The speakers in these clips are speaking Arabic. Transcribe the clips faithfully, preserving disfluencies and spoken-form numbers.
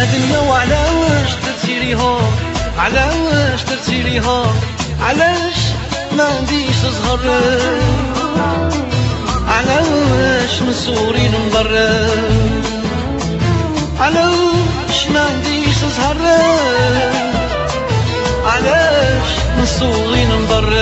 الدنيا وعلاش درتي ليها، علاش درتي ليها، علاش ما عنديش زهر، علاش من صغري نضر، علاش ما عنديش زهر، علاش من صغري نضر.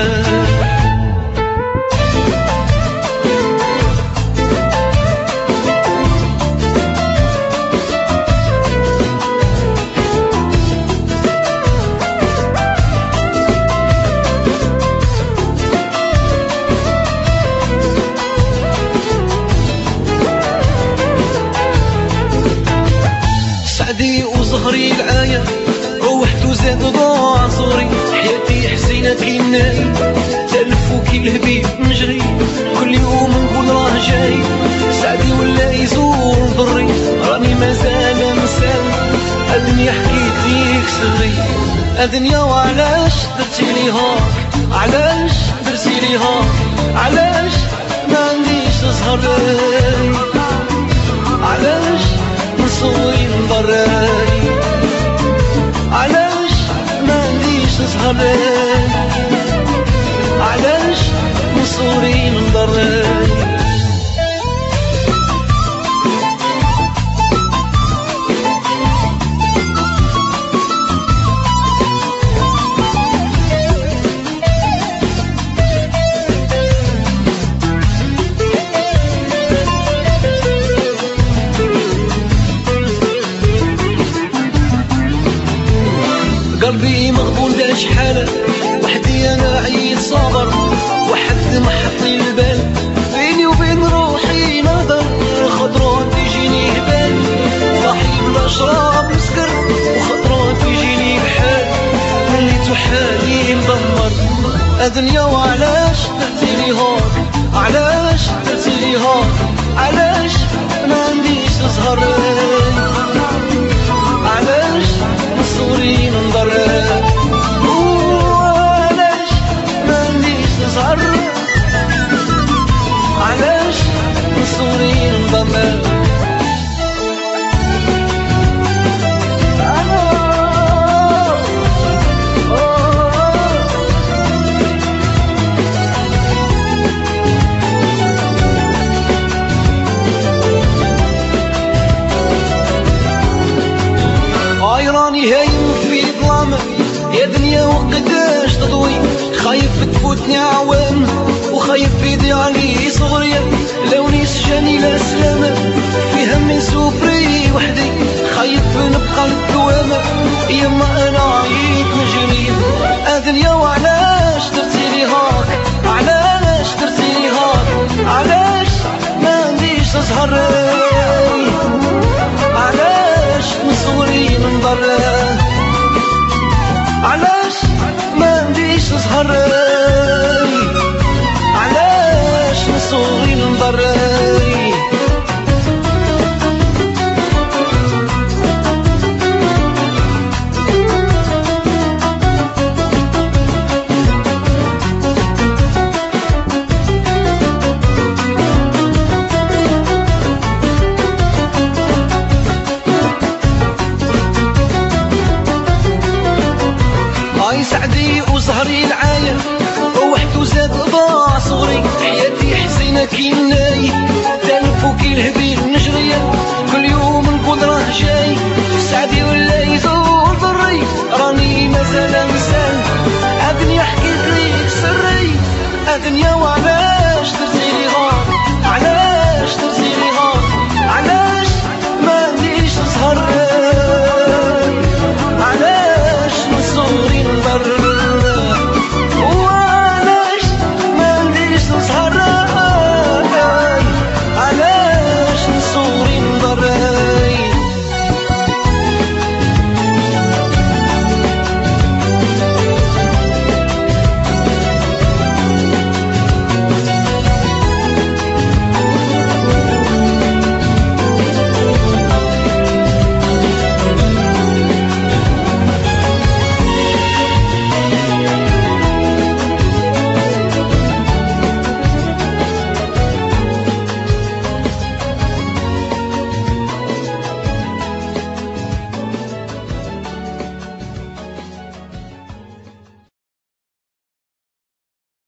سعدي وزهري العاية روحت وزاد ضاع صغري، حياتي حزينة كيناي تلف وكيلهبي نجري، كل يوم نقول راه جاي سعدي ولا يزور ضري، راني مازال مسال الدنيا حكيت ليك سري. الدنيا وعلاش درتي ليها، علاش درتي ليها، علاش ما عنديش زهر، علاش من صغري نضري، علاش ما عنديش زهر، علاش من صغري نضري. قلبي مغبون دا شحال وحدي انا عييت صابر، وحد ما حطلي البال بيني وبين روحي نظر، خطرات يجيني هبال صاحي بلا شراب مسكر، وخطرات يجيني بحال مليتو حالي مدمر. الدنيا وعلاش درتي ليها، علاش درتي ليها، علاش ما عنديش زهر، علاش من صغري ننضر، علاش ما عنديش زهر، علاش من صغري ننضر. راني هايم في ظلام يا دنيا وقداش تضوي، خايف تفوتني عوام وخايف يضيع لي صغري، لوني سجاني لا سلامة في همي سوفري وحدي، خايف نبقى الدوام يما انا عييت نجري. الدنيا وعلاش درتي لي هاك، علاش درتي لي هاك، علاش ما عنديش زهر، علاش من صغري ننضر، علاش ما عنديش زهر، علاش من صغري ننضر. سعدي وزهري العاية روحت وزاد ضاع صغري، حياتي حزينة كيناي تلف وكيلهبي نجري، كل يوم نقول راه جاي سعدي ولا يزور ضري، راني مازال مسال الدنيا حكيت ليك سري. الدنيا